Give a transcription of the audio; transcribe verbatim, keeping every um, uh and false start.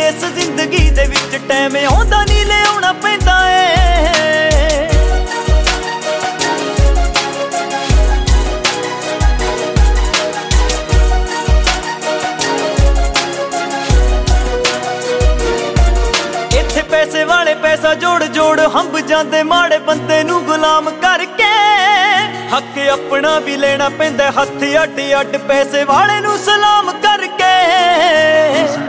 इस जिंदगी दे which time आउंदा नहीं लियाउणा पैंदा ए। इत्थे पैसे वाले पैसा जोड़ जोड़ हंब जांदे माड़े बंदे नू गुलाम करके। हक अपना भी लेना पैंदा हथ अड अड पैसे वाले नू सलाम करके।